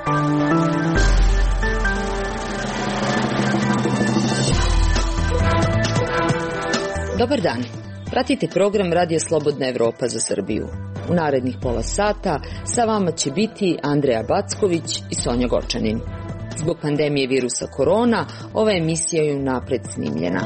Dobar dan. Pratite program Radija Slobodna Evropa za Srbiju. U narednih pola sata sa vama će biti Andreja Backović i Sonja Gočanin. Zbog pandemije virusa korona, ova emisija je unapred snimljena.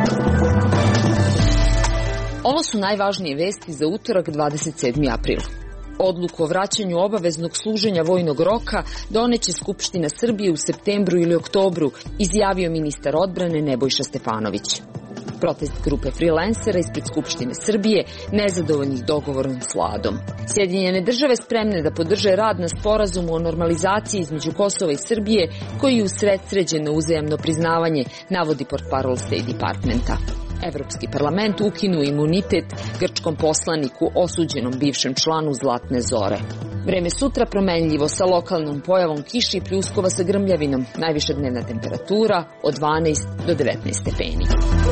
Ovo su najvažnije vesti za utorak 27. april. Odluku o vraćanju obaveznog služenja vojnog roka doneće Skupština Srbije u septembru ili oktobru, izjavio ministar odbrane Nebojša Stefanović. Protest grupe freelancera ispred Skupštine Srbije nezadovoljnih dogovorom s vladom. Sjedinjene države spremne da podrže rad na sporazumu o normalizaciji između Kosova i Srbije, koji je usredsređeno uzajamno priznavanje, navodi portparol State Departmenta. Evropski parlament ukinuo imunitet grčkom poslaniku osuđenom bivšem članu Zlatne Zore. Vreme sutra promenljivo sa lokalnom pojavom kiše i pljuskova sa grmljavinom. Najviša dnevna temperatura od 12 do 19 stepeni.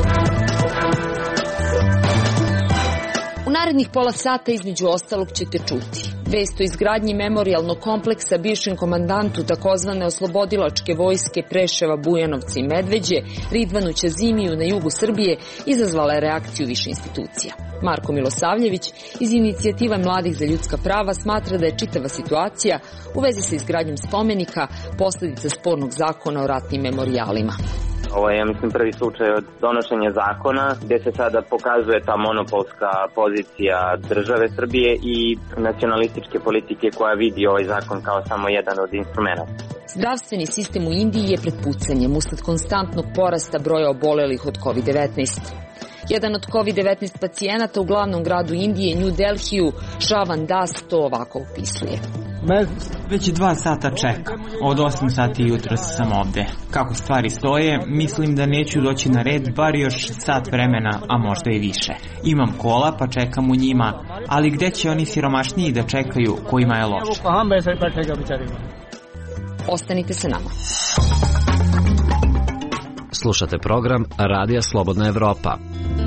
U narednih pola sata između ostalog ćete čuti vest o izgradnji memorijalnog kompleksa bivšem komandantu takozvane oslobodilačke vojske Preševa, Bujanovca i Medveđe, Ridvanu Ćazimiju na jugu Srbije, izazvala je reakciju više institucija. Marko Milosavljević iz Inicijative mladih za ljudska prava smatra da je čitava situacija u vezi sa izgradnjom spomenika posledica spornog zakona o ratnim memorijalima. Ovo je, prvi slučaj od donošenja zakona gdje se sada pokazuje ta monopolska pozicija države Srbije i nacionalističke politike koja vidi ovaj zakon kao samo jedan od instrumenta. Zdravstveni sistem u Indiji je pred pucanjem usled konstantnog porasta broja obolelih od COVID-19. Jedan od COVID-19 pacijenata u glavnom gradu Indije, New Delhiju, Shravan Das, to ovako opisuje. Već 2 sata čekam. Od 8 sati jutros sam ovde. Kako stvari stoje, mislim da neću doći na red bar još sat vremena, a možda i više. Imam kola pa čekam u njima, ali gde će oni siromašniji da čekaju kojima je loše? Ostanite sa nama. Slušate program Radija Slobodna Evropa.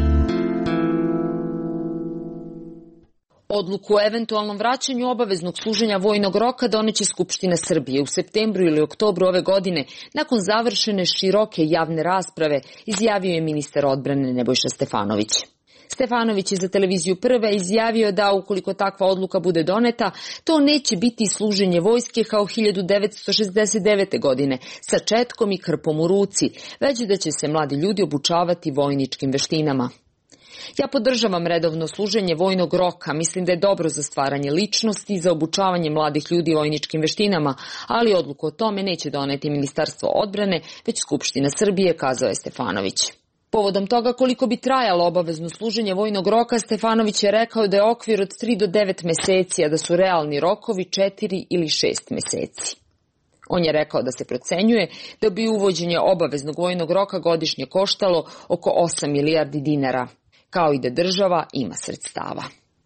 Odluku o eventualnom vraćanju obaveznog služenja vojnog roka doneće Skupština Srbije u septembru ili oktobru ove godine nakon završene široke javne rasprave, izjavio je ministar odbrane Nebojša Stefanović. Stefanović je za televiziju Prve izjavio da ukoliko takva odluka bude doneta, to neće biti služenje vojske kao 1969. godine sa četkom i krpom u ruci, već da će se mladi ljudi obučavati vojničkim veštinama. Ja podržavam redovno služenje vojnog roka, mislim da je dobro za stvaranje ličnosti i za obučavanje mladih ljudi vojničkim veštinama, ali odluku o tome neće doneti Ministarstvo odbrane, već Skupština Srbije, kazao je Stefanović. Povodom toga koliko bi trajalo obavezno služenje vojnog roka, Stefanović je rekao da je okvir od 3 do 9 meseci, a da su realni rokovi 4 ili 6 meseci. On je rekao da se procenjuje da bi uvođenje obaveznog vojnog roka godišnje koštalo oko 8 milijardi dinara, kao i da država ima sredstava.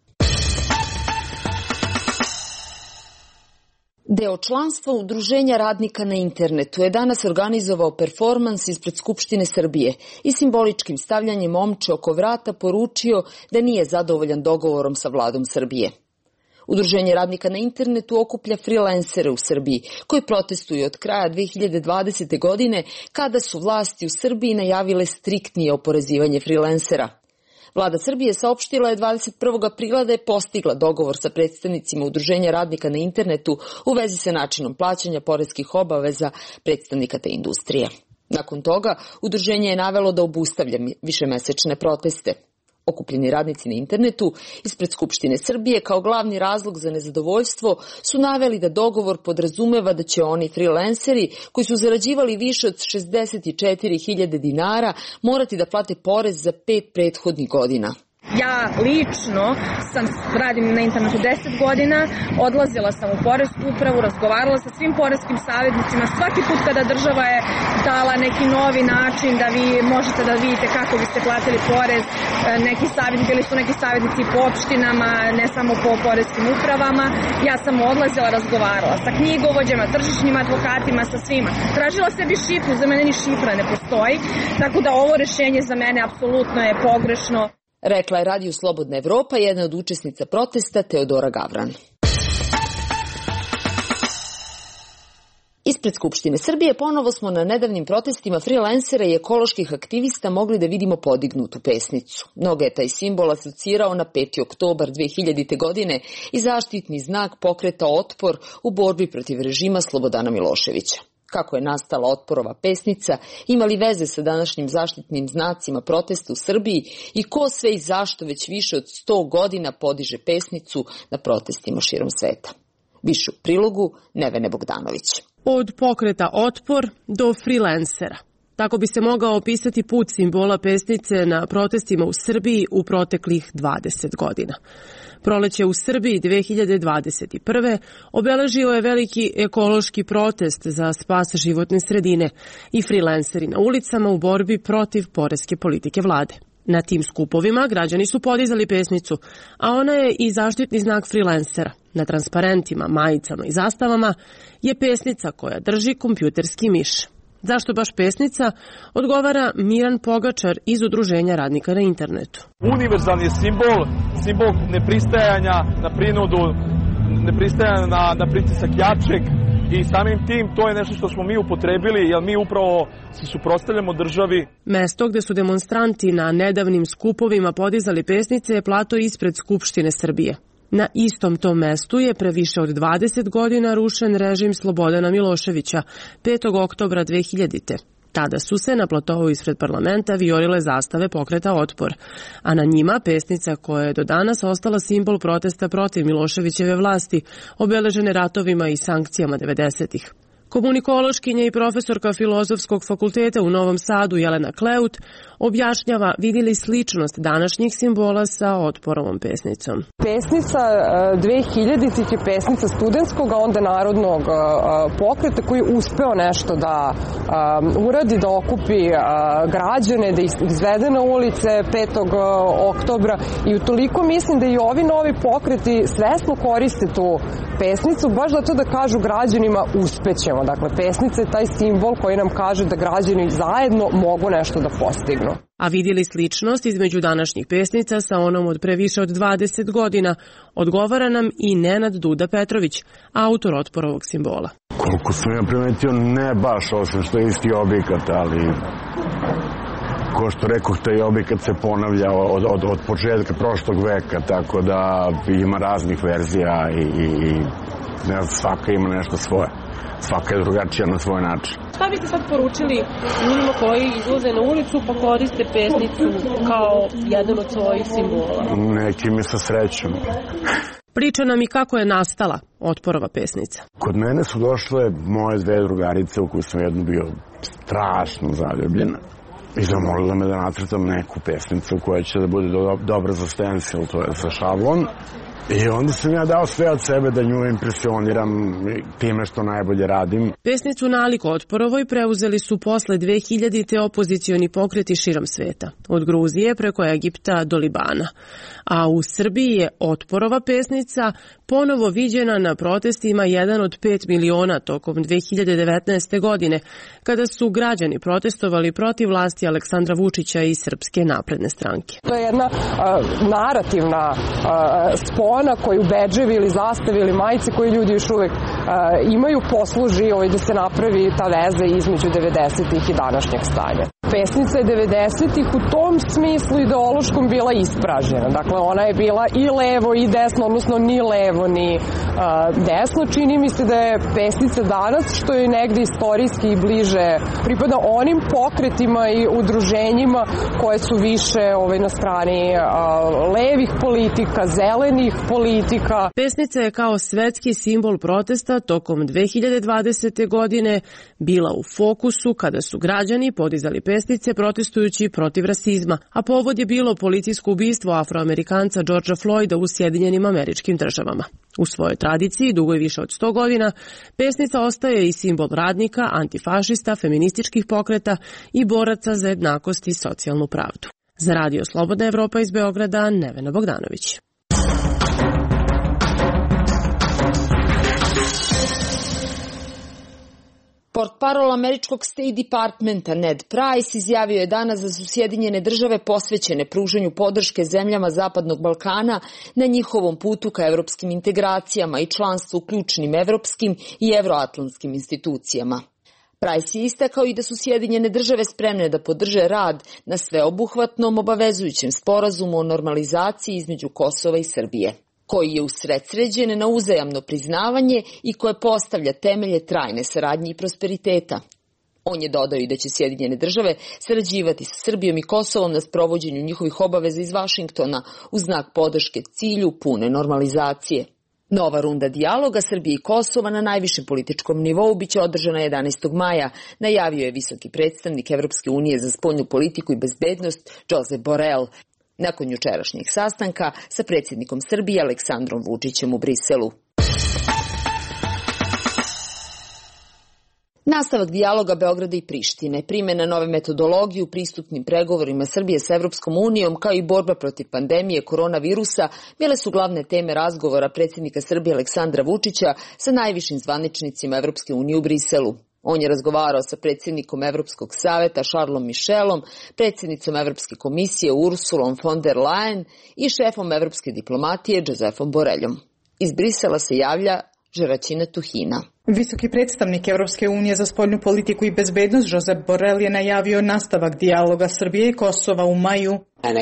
Deo članstva Udruženja radnika na internetu je danas organizovao performans ispred Skupštine Srbije i simboličkim stavljanjem omče oko vrata poručio da nije zadovoljan dogovorom sa vladom Srbije. Udruženje radnika na internetu okuplja freelancere u Srbiji koji protestuju od kraja 2020. godine kada su vlasti u Srbiji najavile striktnije oporezivanje freelancera. Vlada Srbije saopštila je 21. aprila da je postigla dogovor sa predstavnicima Udruženja radnika na internetu u vezi sa načinom plaćanja poreskih obaveza predstavnika te industrije. Nakon toga, udruženje je navelo da obustavlja višemesečne proteste. Okupljeni radnici na internetu ispred Skupštine Srbije kao glavni razlog za nezadovoljstvo su naveli da dogovor podrazumeva da će oni freelanceri koji su zarađivali više od 64.000 dinara morati da plate porez za 5 prethodnih godina. Ja lično radim na internetu 10 godina, odlazila sam u poresku upravu, razgovarala sa svim poreskim savjetnicima. Svaki put kada država je dala neki novi način da vi možete da vidite kako biste platili porez, bili su neki savjetnici po opštinama, ne samo po poreskim upravama. Ja sam odlazila, razgovarala sa knjigovođama, tržišnim advokatima, sa svima. Tražila sebi šifru, za mene ni šifra ne postoji, tako da ovo rešenje za mene apsolutno je pogrešno. Rekla je Radiju Slobodna Evropa, jedna od učesnica protesta Teodora Gavran. Ispred Skupštine Srbije ponovo smo na nedavnim protestima freelancera i ekoloških aktivista mogli da vidimo podignutu pesnicu. Mnogo je taj simbol asocirao na 5. oktobar 2000. godine i zaštitni znak pokreta Otpor u borbi protiv režima Slobodana Miloševića. Kako je nastala Otporova pesnica, ima li veze sa današnjim zaštitnim znacima protesta u Srbiji i ko sve i zašto već više od 100 godina podiže pesnicu na protestima širom sveta? Više u prilogu Nevene Bogdanović. Od pokreta Otpor do freelancera. Tako bi se mogao opisati put simbola pesnice na protestima u Srbiji u proteklih 20 godina. Proleće u Srbiji 2021. obeležio je veliki ekološki protest za spas životne sredine i freelanceri na ulicama u borbi protiv poreske politike vlade. Na tim skupovima građani su podizali pesnicu, a ona je i zaštitni znak freelancera. Na transparentima, majicama i zastavama je pesnica koja drži kompjuterski miš. Zašto baš pesnica, odgovara Miran Pogačar iz Udruženja radnika na internetu. Univerzalni je simbol nepristajanja na prinudu, nepristajanja na pritisak jačeg i samim tim to je nešto što smo mi upotrebili jer mi upravo se suprotstavljamo državi. Mesto gde su demonstranti na nedavnim skupovima podizali pesnice je plato ispred Skupštine Srbije. Na istom tom mestu je pre više od 20 godina rušen režim Slobodana Miloševića 5. oktobra 2000. Tada su se na platovu ispred parlamenta vijorile zastave pokreta Otpor, a na njima pesnica koja je do danas ostala simbol protesta protiv Miloševićeve vlasti, obeležene ratovima i sankcijama 90-ih. Komunikološkinja i profesorka Filozofskog fakulteta u Novom Sadu Jelena Kleut objašnjava vidi li sličnost današnjih simbola sa Otporovom pesnicom. Pesnica 2000-ih je pesnica studentskog, a onda narodnog pokreta koji je uspeo nešto da uradi, da okupi građane, da ih izvede na ulice 5. oktobra i utoliko mislim da i ovi novi pokreti svesno koriste tu pesnicu, baš zato da kažu građanima uspećemo. Dakle, pesnica je taj simbol koji nam kaže da građani zajedno mogu nešto da postignu. A vidjeli sličnost između današnjih pesnica sa onom od pre više od 20 godina, odgovara nam i Nenad Duda Petrović, autor Otporovog simbola. Koliko sam ja primetio, ne baš osim što je isti objekat, ali ko što rekoh, taj objekat se ponavlja od početka prošlog veka, tako da ima raznih verzija i ne znam, svaka ima nešto svoje. Svaka je drugačija na svoj način. Šta biste sad poručili ljudima koji izlaze na ulicu pa koriste pesnicu kao jedan od svojih simbola? Neki mi sa srećom. Priča nam i kako je nastala Otporova pesnica. Kod mene su došle moje dve drugarice u koju sam jednu bio strašno zaljubljen i zamolila me da nacrtam neku pesnicu koja će da bude dobra za stencil, to je za šablon. I onda sam ja dao sve od sebe da nju impresioniram time što najbolje radim. Pesnicu nalik Otporovoj preuzeli su posle 2000-te opozicioni pokreti širom sveta, od Gruzije preko Egipta do Libana. A u Srbiji je Otporova pesnica ponovo viđena na protestima 1 od 5 miliona tokom 2019. godine, kada su građani protestovali protiv vlasti Aleksandra Vučića i Srpske napredne stranke. To je jedna narativna spona koju bedževi ili zastave ili majice koje ljudi još uvek imaju posluži da se napravi ta veza između 90-ih i današnjeg stanja. Pesnica je 90-ih u tom smislu ideološkom bila ispražnjena. Dakle, ona je bila i levo i desno, odnosno ni levo ni desno. Čini mi se da je pesnica danas, što je negde istorijski i bliže, pripada onim pokretima i udruženjima koje su više na strani levih politika, zelenih politika. Pesnica je kao svetski simbol protesta tokom 2020. godine bila u fokusu kada su građani podizali pesnice protestujući protiv rasizma, a povod je bilo policijsko ubistvo Afroamerikanca Georgea Floyda u Sjedinjenim Američkim Državama. U svojoj tradiciji, dugo je više od 100 godina, pesnica ostaje i simbol radnika, antifašista, feminističkih pokreta i boraca za jednakost i socijalnu pravdu. Za Radio Slobodna Evropa iz Beograda, Nevena Bogdanović. Portparol američkog State Departmenta Ned Price izjavio je danas da su Sjedinjene države posvećene pružanju podrške zemljama Zapadnog Balkana na njihovom putu ka evropskim integracijama i članstvu u ključnim evropskim i evroatlantskim institucijama. Price je istakao i da su Sjedinjene države spremne da podrže rad na sveobuhvatnom obavezujućem sporazumu o normalizaciji između Kosova i Srbije, koji je usredsređen na uzajamno priznavanje i koje postavlja temelje trajne saradnje i prosperiteta. On je dodao i da će Sjedinjene države sarađivati sa Srbijom i Kosovom na sprovođenju njihovih obaveza iz Vašingtona u znak podrške cilju pune normalizacije. Nova runda dijaloga Srbije i Kosova na najvišem političkom nivou biće održana 11. maja, najavio je visoki predstavnik Evropske unije za spoljnu politiku i bezbednost Josep Borrell, nakon jučerašnjeg sastanka sa predsjednikom Srbije Aleksandrom Vučićem u Briselu. Nastavak dijaloga Beograda i Prištine, primjena nove metodologije u pristupnim pregovorima Srbije sa Evropskom unijom, kao i borba protiv pandemije koronavirusa, bile su glavne teme razgovora predsjednika Srbije Aleksandra Vučića sa najvišim zvaničnicima Evropske unije u Briselu. On je razgovarao sa predsjednikom Evropskog saveta Charlesom Michelom, predsjednicom Evropske komisije Ursulom von der Leyen i šefom evropske diplomatije Josepom Borrellom. Iz Brisela se javlja Žeračina Tuhina. Visoki predstavnik Evropske unije za spoljnu politiku i bezbednost Josep Borrell je najavio nastavak dijaloga Srbije i Kosova u maju.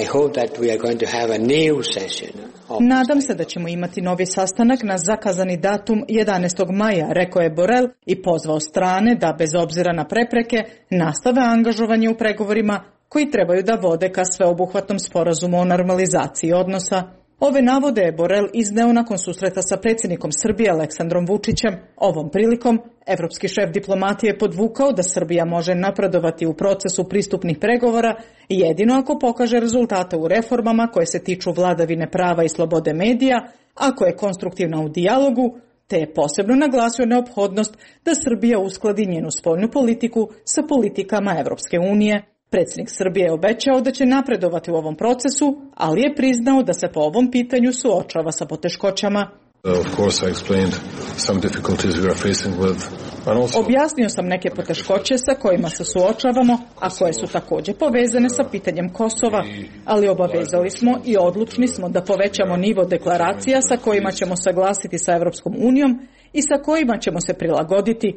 Nadam se da ćemo imati novi sastanak na zakazani datum 11. maja, rekao je Borrell i pozvao strane da bez obzira na prepreke nastave angažovanje u pregovorima koji trebaju da vode ka sveobuhvatnom sporazumu o normalizaciji odnosa. Ove navode je Borrell izneo nakon susreta sa predsjednikom Srbije Aleksandrom Vučićem. Ovom prilikom, evropski šef diplomatije je podvukao da Srbija može napredovati u procesu pristupnih pregovora jedino ako pokaže rezultate u reformama koje se tiču vladavine prava i slobode medija, ako je konstruktivna u dijalogu, te je posebno naglasio neophodnost da Srbija uskladi njenu spoljnu politiku sa politikama Evropske unije. Predsjednik Srbije je obećao da će napredovati u ovom procesu, ali je priznao da se po ovom pitanju suočava sa poteškoćama. Objasnio sam neke poteškoće sa kojima se suočavamo, a koje su također povezane sa pitanjem Kosova, ali obavezali smo i odlučni smo da povećamo nivo deklaracija sa kojima ćemo saglasiti sa Evropskom unijom i sa kojima ćemo se prilagoditi.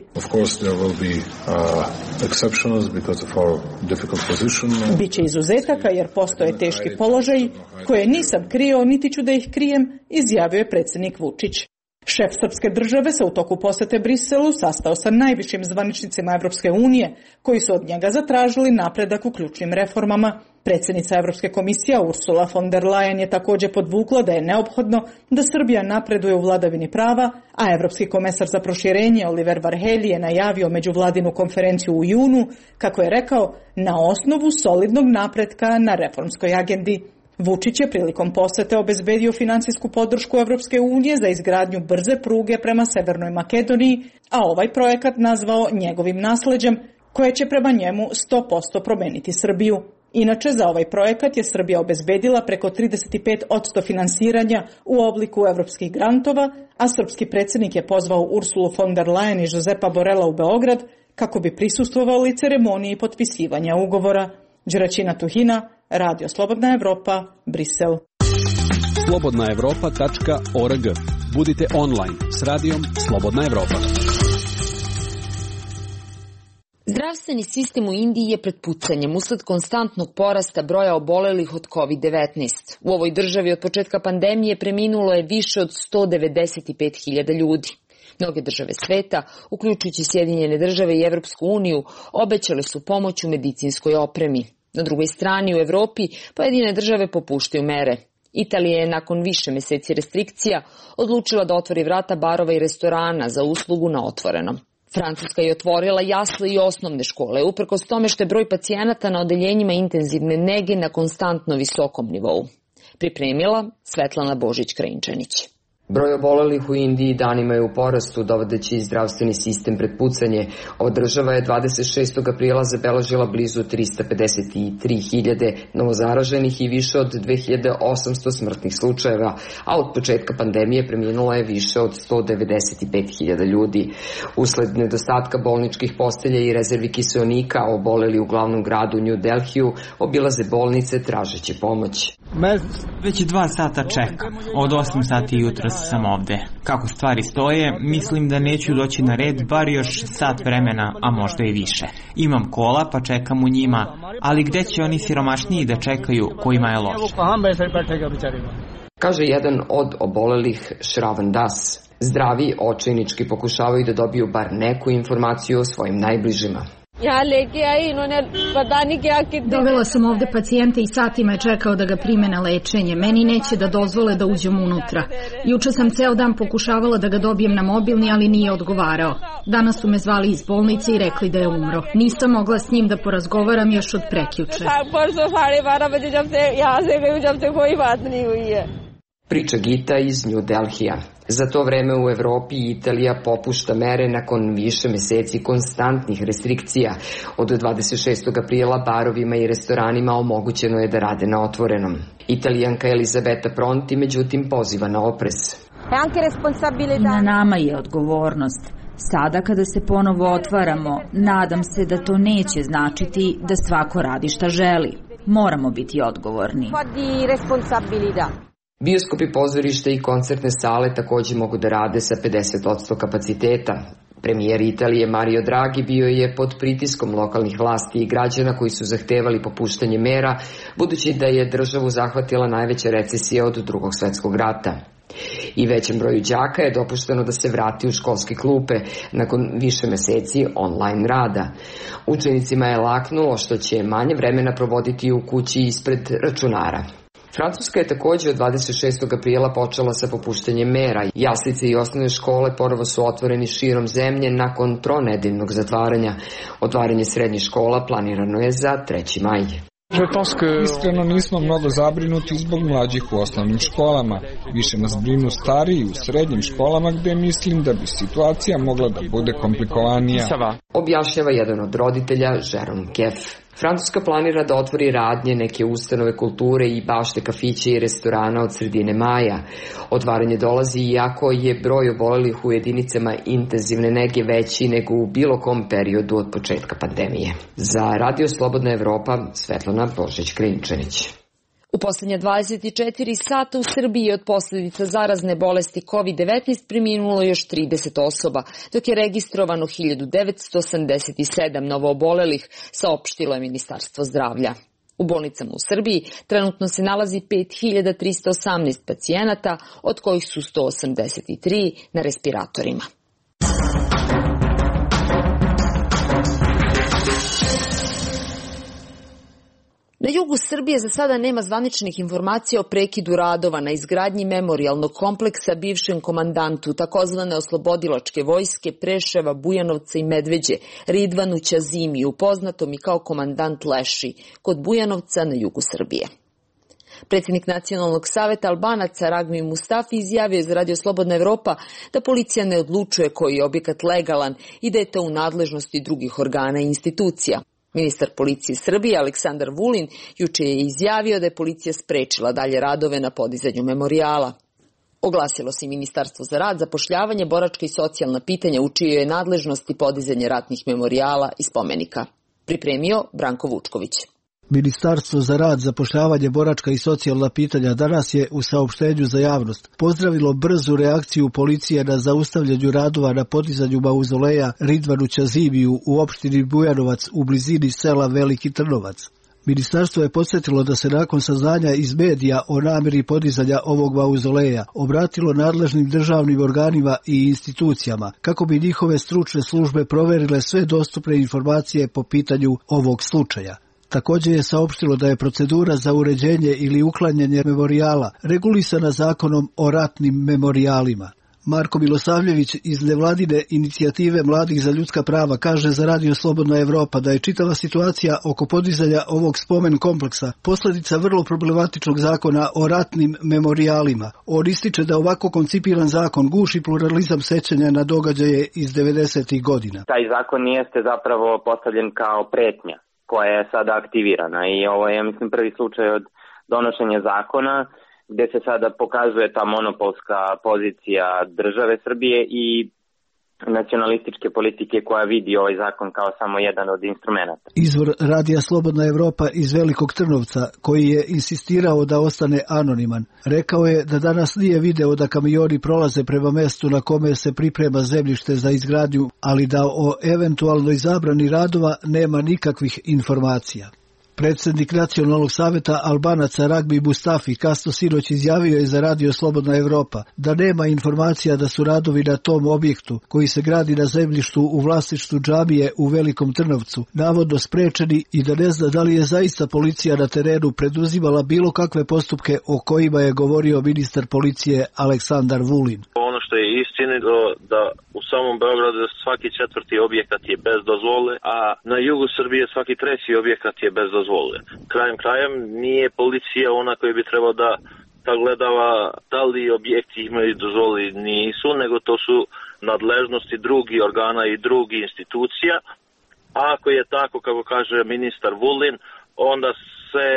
Biće izuzetaka jer postoje teški položaji koje nisam krio niti ću da ih krijem, izjavio je predsjednik Vučić. Šef srpske države se u toku posete Briselu sastao sa najvišim zvaničnicima Evropske unije, koji su od njega zatražili napredak u ključnim reformama. Predsjednica Evropske komisije Ursula von der Leyen je također podvukla da je neophodno da Srbija napreduje u vladavini prava, a Evropski komesar za proširenje Oliver Varhelyi je najavio međuvladinu konferenciju u junu, kako je rekao, na osnovu solidnog napretka na reformskoj agendi. Vučić je prilikom posete obezbedio financijsku podršku Evropske unije za izgradnju brze pruge prema Severnoj Makedoniji, a ovaj projekat nazvao njegovim nasleđem, koje će prema njemu 100% promeniti Srbiju. Inače, za ovaj projekat je Srbija obezbedila preko 35% finansiranja u obliku evropskih grantova, a srpski predsjednik je pozvao Ursulu von der Leyen i Josepa Borrella u Beograd kako bi prisustvovali ceremoniji potpisivanja ugovora. Đeračina Tuhina, Radio Slobodna Evropa, Brisel. slobodnaevropa.org. Budite online s radijom Slobodna Evropa. Zdravstveni sistem u Indiji je pred pucanjem usled konstantnog porasta broja obolelih od COVID-19. U ovoj državi od početka pandemije preminulo je više od 195.000 ljudi. Mnoge države sveta, uključujući Sjedinjene države i Evropsku uniju, obećale su pomoć u medicinskoj opremi. Na drugoj strani u Evropi pojedine države popuštaju mere. Italija je nakon više meseci restrikcija odlučila da otvori vrata barova i restorana za uslugu na otvorenom. Francuska je otvorila jasle i osnovne škole, uprkos tome što je broj pacijenata na odeljenjima intenzivne nege na konstantno visokom nivou. Pripremila Svetlana Božić-Krajinčanić. Broj obolelih u Indiji danima je u porastu, dovodeći zdravstveni sistem pred pucanje. Ova država je 26. aprila zabeležila blizu 353.000 novozaraženih i više od 2.800 smrtnih slučajeva, a od početka pandemije preminulo je više od 195.000 ljudi. Usled nedostatka bolničkih postelja i rezervi kiseonika, oboleli u glavnom gradu New Delhiju obilaze bolnice tražeći pomoć. Već 2 sata čekam. Od 8 sati jutros sam ovde. Kako stvari stoje, mislim da neću doći na red bar još sat vremena, a možda i više. Imam kola, pa čekam u njima, ali gde će oni siromašniji da čekaju kojima je loše? Kaže jedan od obolelih, Shravan Das. Zdravi očajnički pokušavaju da dobiju bar neku informaciju o svojim najbližima. Dovela sam ovde pacijenta i satima je čekao da ga prime na lečenje. Meni neće da dozvole da uđem unutra. Juče sam ceo dan pokušavala da ga dobijem na mobilni, ali nije odgovarao. Danas su me zvali iz bolnice i rekli da je umro. Nisam mogla s njim da porazgovaram još od prekjuče. Priča Gita iz New Delhija. Za to vreme u Evropi Italija popušta mere nakon više meseci konstantnih restrikcija. Od 26. aprila barovima i restoranima omogućeno je da rade na otvorenom. Italijanka Elisabetta Pronti međutim poziva na oprez. Na nama je odgovornost. Sada kada se ponovo otvaramo, nadam se da to neće značiti da svako radi šta želi. Moramo biti odgovorni. Bioskopi, pozorišta i koncertne sale takođe mogu da rade sa 50% kapaciteta. Premijer Italije Mario Draghi bio je pod pritiskom lokalnih vlasti i građana koji su zahtevali popuštanje mera, budući da je državu zahvatila najveća recesija od Drugog svetskog rata. I većem broju đaka je dopušteno da se vrati u školske klupe nakon više meseci online rada. Učenicima je laknulo što će manje vremena provoditi u kući ispred računara. Francuska je takođe od 26. aprila počela sa popuštanjem mera. Jaslice i osnovne škole ponovo su otvoreni širom zemlje nakon tronedeljnog zatvaranja. Otvaranje srednjih škola planirano je za 3. maj. Iskreno nismo mnogo zabrinuti zbog mlađih u osnovnim školama. Više nas brinu stariji u srednjim školama gde mislim da bi situacija mogla da bude komplikovanija. Objašnjava jedan od roditelja, Jerome Keff. Francuska planira da otvori radnje, neke ustanove kulture i bašte kafiće i restorana od sredine maja. Otvaranje dolazi iako je broj obolelih u jedinicama intenzivne nege veći nego u bilo kom periodu od početka pandemije. Za Radio Slobodna Evropa, Svetlana Božić-Krinčanić. U poslednja 24 sata u Srbiji od posljedica zarazne bolesti COVID-19 preminulo još 30 osoba, dok je registrovano 1987 novoobolelih, saopštilo je Ministarstvo zdravlja. U bolnicama u Srbiji trenutno se nalazi 5318 pacijenata, od kojih su 183 na respiratorima. Na jugu Srbije za sada nema zvaničnih informacija o prekidu radova na izgradnji memorijalnog kompleksa bivšem komandantu takozvane oslobodilačke vojske Preševa, Bujanovca i Medveđe, Ridvanu Ćazimiju, poznatom i kao komandant Leši, kod Bujanovca na jugu Srbije. Predsjednik Nacionalnog saveta Albanaca Ragmi Mustafi izjavio je za Radio Slobodna Evropa da policija ne odlučuje koji je objekat legalan i da je to u nadležnosti drugih organa i institucija. Ministar policije Srbije Aleksandar Vulin juče je izjavio da je policija sprečila dalje radove na podizanju memorijala. Oglasilo se i Ministarstvo za rad, zapošljavanje, boračka i socijalna pitanja u čijoj je nadležnosti podizanje ratnih memorijala i spomenika. Pripremio Branko Vučković. Ministarstvo za rad, zapošljavanje, boračka i socijalna pitanja danas je u saopštenju za javnost pozdravilo brzu reakciju policije na zaustavljanju radova na podizanju mauzoleja Ridvanu Ćazimiju u opštini Bujanovac u blizini sela Veliki Trnovac. Ministarstvo je podsjetilo da se nakon saznanja iz medija o namjeri podizanja ovog mauzoleja obratilo nadležnim državnim organima i institucijama kako bi njihove stručne službe proverile sve dostupne informacije po pitanju ovog slučaja. Također je saopštilo da je procedura za uređenje ili uklanjanje memorijala regulisana zakonom o ratnim memorijalima. Marko Milosavljević iz nevladine inicijative Mladih za ljudska prava kaže za Radio Slobodna Evropa da je čitava situacija oko podizanja ovog spomen kompleksa posljedica vrlo problematičnog zakona o ratnim memorijalima. On ističe da ovako koncipiran zakon guši pluralizam sećanja na događaje iz 90. godina. Taj zakon jeste zapravo postavljen kao pretnja koja je sada aktivirana i ovo je, mislim, prvi slučaj od donošenja zakona gde se sada pokazuje ta monopolska pozicija države Srbije i nacionalističke politike koja vidi ovaj zakon kao samo jedan od instrumenta. Izvor Radija Slobodna Evropa iz Velikog Trnovca, koji je insistirao da ostane anoniman, rekao je da danas nije video da kamioni prolaze prema mestu na kome se priprema zemljište za izgradnju, ali da o eventualnoj zabrani radova nema nikakvih informacija. Predsjednik Nacionalnog saveta Albanaca Ragbi Mustafi kasno sinoć izjavio je za Radio Slobodna Evropa da nema informacija da su radovi na tom objektu koji se gradi na zemljištu u vlasništvu džamije u Velikom Trnovcu navodno sprečeni i da ne zna da li je zaista policija na terenu preduzimala bilo kakve postupke o kojima je govorio ministar policije Aleksandar Vulin. Ono što je istinito da u samom Beogradu svaki četvrti objekat je bez dozvole, a na jugu Srbije svaki treći objekat je bez dozvole. Krajem nije policija ona koja bi trebao da gledava da li objekti imaju dozvole nisu, nego to su nadležnosti drugih organa i drugih institucija. A ako je tako, kako kaže ministar Vulin, onda se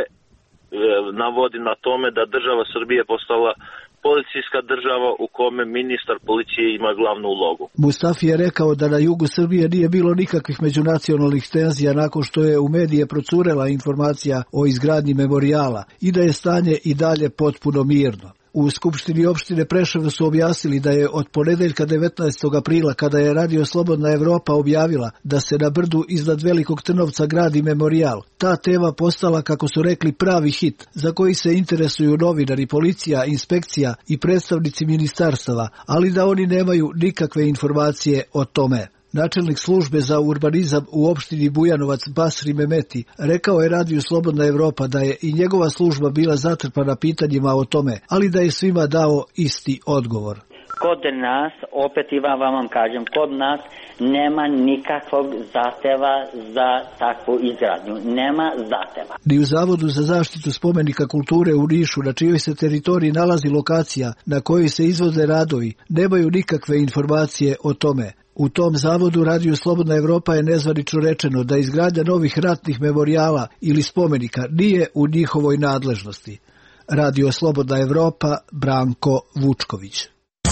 navodi na tome da država Srbije postala policijska država u kome ministar policije ima glavnu ulogu. Mustafi je rekao da na jugu Srbije nije bilo nikakvih međunacionalnih tenzija nakon što je u medije procurela informacija o izgradnji memorijala i da je stanje i dalje potpuno mirno. U Skupštini opštine Preševo su objasnili da je od ponedeljka 19. aprila, kada je Radio Slobodna Evropa objavila da se na brdu iznad Velikog Trnovca gradi memorijal, ta tema postala, kako su rekli, pravi hit za koji se interesuju novinari, policija, inspekcija i predstavnici ministarstava, ali da oni nemaju nikakve informacije o tome. Načelnik službe za urbanizam u opštini Bujanovac Basri Memeti rekao je Radiju Slobodna Evropa da je i njegova služba bila zatrpana pitanjima o tome, ali da je svima dao isti odgovor. Kod nas, opet i vam kažem, kod nas nema nikakvog zahteva za takvu izgradnju. Nema zahteva. Ni u Zavodu za zaštitu spomenika kulture u Nišu, na čijoj se teritoriji nalazi lokacija na kojoj se izvode radovi, nemaju nikakve informacije o tome. U tom zavodu Radio Slobodna Evropa je nezvanično rečeno da izgradnja novih ratnih memorijala ili spomenika nije u njihovoj nadležnosti. Radio Slobodna Evropa, Branko Vučković.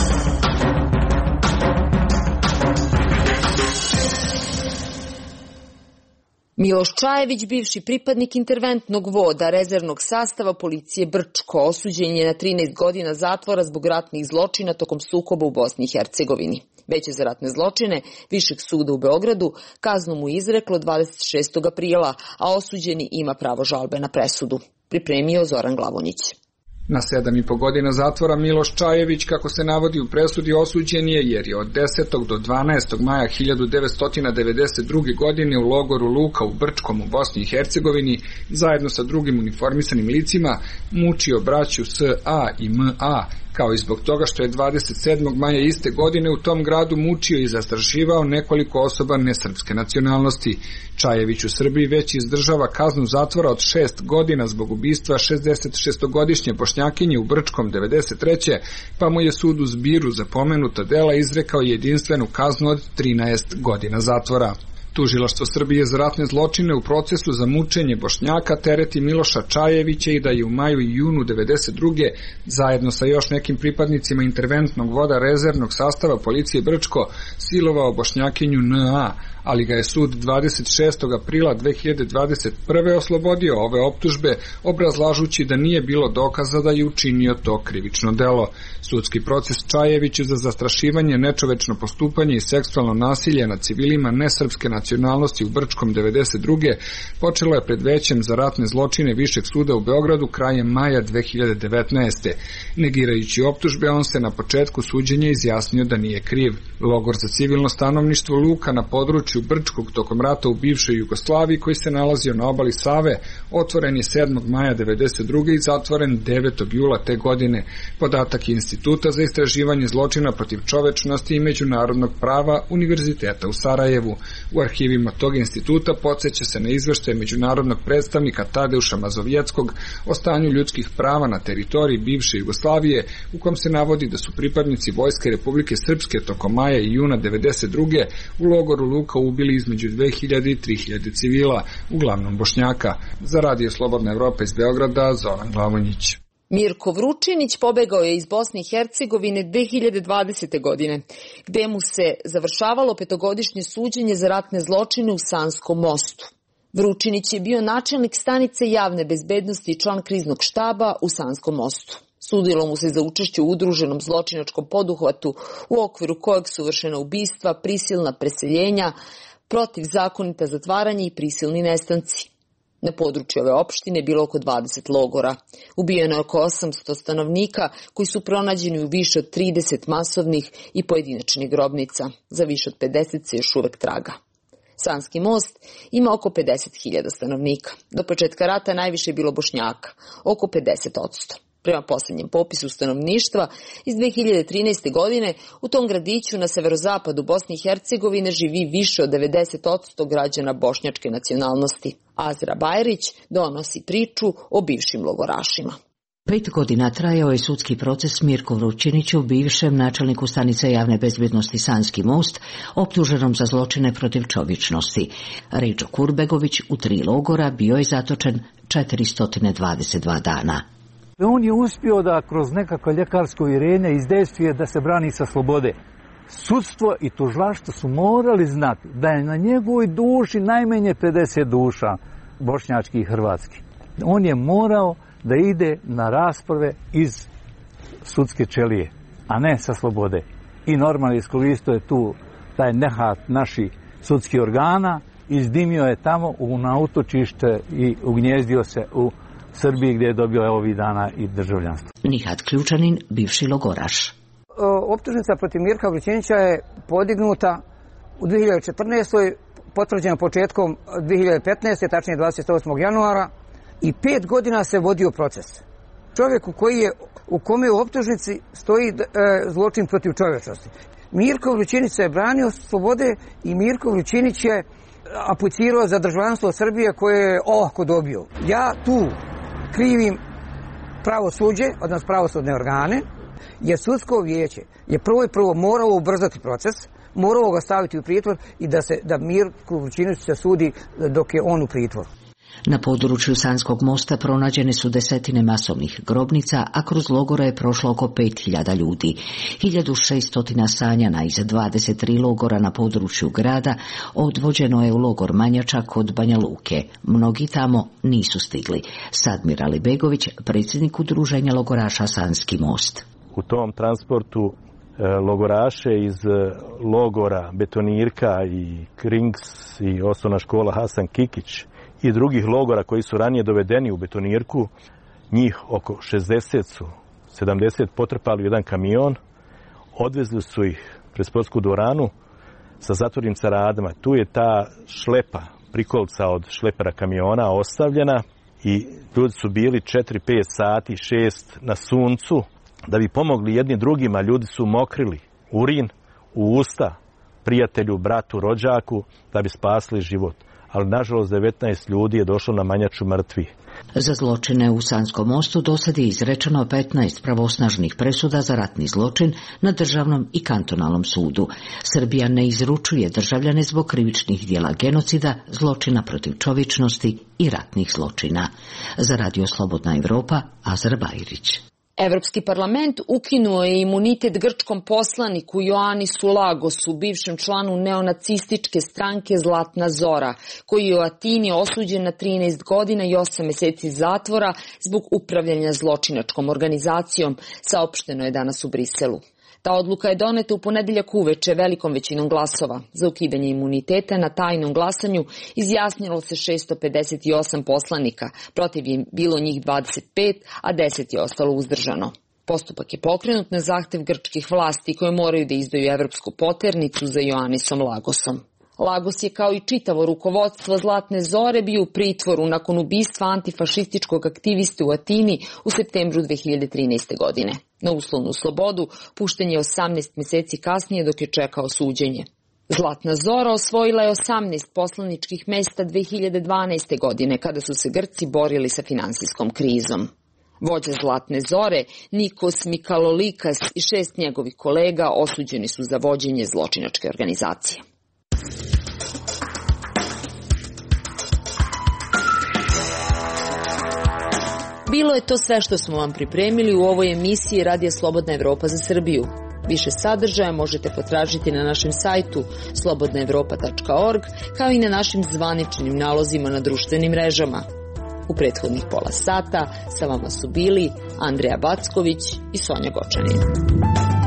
Miloš Čajević, bivši pripadnik interventnog voda rezervnog sastava policije Brčko, osuđen je na 13 godina zatvora zbog ratnih zločina tokom sukoba u Bosni i Hercegovini. Veće za ratne zločine Višeg suda u Beogradu kaznu mu izreklo 26. aprila, a osuđeni ima pravo žalbe na presudu. Pripremio Zoran Glavonjić. Na 7,5 godina zatvora Miloš Čajević, kako se navodi u presudi, osuđen je jer je od 10. do 12. maja 1992. godine u logoru Luka u Brčkom u Bosni i Hercegovini zajedno sa drugim uniformisanim licima mučio braću S.A. i M.A., kao i zbog toga što je 27. maja iste godine u tom gradu mučio i zastrašivao nekoliko osoba nesrpske nacionalnosti. Čajević u Srbiji već izdržava kaznu zatvora od 6 godina zbog ubistva 66-godišnje Bošnjakinje u Brčkom 93. pa mu je sud u Zbiru za pomenuta dela izrekao jedinstvenu kaznu od 13 godina zatvora. Tužilaštvo Srbije za ratne zločine u procesu za mučenje Bošnjaka tereti Miloša Čajevića i da je u maju i junu 92. zajedno sa još nekim pripadnicima interventnog voda rezervnog sastava policije Brčko silovao Bošnjakinju N.A., ali ga je sud 26. aprila 2021. oslobodio ove optužbe, obrazlažući da nije bilo dokaza da je učinio to krivično delo. Sudski proces Čajeviću za zastrašivanje, nečovečno postupanje i seksualno nasilje nad civilima nesrpske nacionalnosti u Brčkom 92. počelo je pred većem za ratne zločine Višeg suda u Beogradu krajem maja 2019. Negirajući optužbe, on se na početku suđenja izjasnio da nije kriv. Logor za civilno stanovništvo Luka na području području Brčkog tokom rata u bivšoj Jugoslaviji koji se nalazio na obali Save otvoren je 7. maja 1992. i zatvoren 9. jula te godine. Podatak je Instituta za istraživanje zločina protiv čovečnosti i međunarodnog prava Univerziteta u Sarajevu. U arhivima tog instituta podsjeća se na izveštaj međunarodnog predstavnika Tadeuša Mazovjeckog o stanju ljudskih prava na teritoriji bivše Jugoslavije, u kom se navodi da su pripadnici Vojske Republike Srpske tokom maja i juna 1992. u logoru Luka ubili između 2000 i 3000 civila, uglavnom Bošnjaka. Za Radio Slobodna Evropa iz Beograda, Zoran Glavonjić. Mirko Vručinić pobegao je iz Bosne i Hercegovine 2020. godine, gde mu se završavalo 5-godišnje suđenje za ratne zločine u Sanskom mostu. Vručinić je bio načelnik stanice javne bezbednosti i član kriznog štaba u Sanskom mostu. Sudilo mu se za učešće u udruženom zločinačkom poduhvatu u okviru kojeg su vršena ubistva, prisilna preseljenja, protivzakonita zatvaranja i prisilni nestanci. Na području ove opštine bilo oko 20 logora. Ubijeno je oko 800 stanovnika koji su pronađeni u više od 30 masovnih i pojedinačnih grobnica. Za više od 50 se još uvek traga. Sanski most ima oko 50.000 stanovnika. Do početka rata najviše je bilo Bošnjaka, oko 50%. Prema posljednjem popisu stanovništva iz 2013. godine u tom gradiću na severozapadu Bosne i Hercegovine živi više od 90% građana bošnjačke nacionalnosti. Azra Bajrić donosi priču o bivšim logorašima. 5 godina trajao je sudski proces Mirku Vručiniću, bivšem načelniku stanice javne bezbednosti Sanski most, optuženom za zločine protiv čovječnosti. Ređo Kurbegović u 3 logora bio je zatočen 422 dana. On je uspio da kroz nekakvo ljekarsko uvjerenje izdejstvuje da se brani sa slobode. Sudstvo i tužilaštvo su morali znati da je na njegovoj duši najmanje 50 duša, bošnjački i hrvatski. On je morao da ide na rasprave iz sudske čelije, a ne sa slobode. I normalno iskoristio je tu taj nehat naših sudskih organa, izdimio je tamo na utočište i ugnjezdio se u Srbiji gdje je dobio ovih dana i državljanstvo. Nihat Ključanin, bivši logoraš. Optužnica protiv Mirka Vručinića je podignuta u 2014. potvrđena početkom 2015. tačnije 28. januara i 5 godina se vodio proces. Čovjeku u kome u optužnici stoji zločin protiv čovječnosti. Mirko Vručinić se je branio slobode i Mirko Vručinić je aplicirao za državljanstvo Srbije koje je olako dobio. Ja tu krivim pravosuđe, odnosno pravosudne organe, jer sudsko vijeće je prvo moralo ubrzati proces, moralo ga staviti u pritvor i da Mirku Vručiniću se sudi dok je on u pritvoru. Na području Sanskog mosta pronađene su desetine masovnih grobnica, a kroz logora je prošlo oko 5000 ljudi. 1600 Sanjana iz 23 logora na području grada odvođeno je u logor Manjača kod Banja Luke. Mnogi tamo nisu stigli. Sadmir Alibegović, predsjednik udruženja logoraša Sanski most. U tom transportu logoraše iz logora Betonirka i Krings i osnovna škola Hasan Kikić i drugih logora koji su ranije dovedeni u Betonirku, njih oko 70 potrpali u jedan kamion, odvezli su ih pred sportsku dvoranu sa zatvornim caradama. Tu je ta šlepa, prikolca od šlepera kamiona ostavljena i ljudi su bili 4-5 sati, 6 na suncu da bi pomogli jedni drugima. Ljudi su mokrili urin u usta prijatelju, bratu, rođaku da bi spasili život. Ali nažalost 19 ljudi je došlo na Manjaču mrtvi. Za zločine u Sanskom mostu dosad je izrečeno 15 pravosnažnih presuda za ratni zločin na državnom i kantonalnom sudu. Srbija ne izručuje državljane zbog krivičnih djela genocida, zločina protiv čovječnosti i ratnih zločina. Za Radio Slobodna Evropa, Azra Bajrić. Evropski parlament ukinuo je imunitet grčkom poslaniku Ioannisu Lagosu, bivšem članu neonacističke stranke Zlatna Zora, koji je u Atini osuđen na 13 godina i 8 mjeseci zatvora zbog upravljanja zločinačkom organizacijom, saopšteno je danas u Briselu. Ta odluka je doneta u ponedeljak uveče velikom većinom glasova. Za ukidanje imuniteta na tajnom glasanju izjasnilo se 658 poslanika, protiv je bilo njih 25, a 10 je ostalo uzdržano. Postupak je pokrenut na zahtev grčkih vlasti koje moraju da izdaju evropsku poternicu za Ioannisom Lagosom. Lagos je kao i čitavo rukovodstvo Zlatne Zore bio u pritvoru nakon ubistva antifašističkog aktiviste u Atini u septembru 2013. godine. Na uslovnu slobodu pušten je 18 meseci kasnije dok je čekao suđenje. Zlatna Zora osvojila je 18 poslaničkih mesta 2012. godine kada su se Grci borili sa finansijskom krizom. Vođa Zlatne Zore, Nikos Mikalolikas i 6 njegovih kolega osuđeni su za vođenje zločinačke organizacije. Bilo je to sve što smo vam pripremili u ovoj emisiji Radija Slobodna Evropa za Srbiju. Više sadržaja možete potražiti na našem sajtu slobodnaevropa.org, kao i na našim zvaničnim nalozima na društvenim mrežama. U prethodnih pola sata sa vama su bili Andreja Backović i Sonja Gočanin.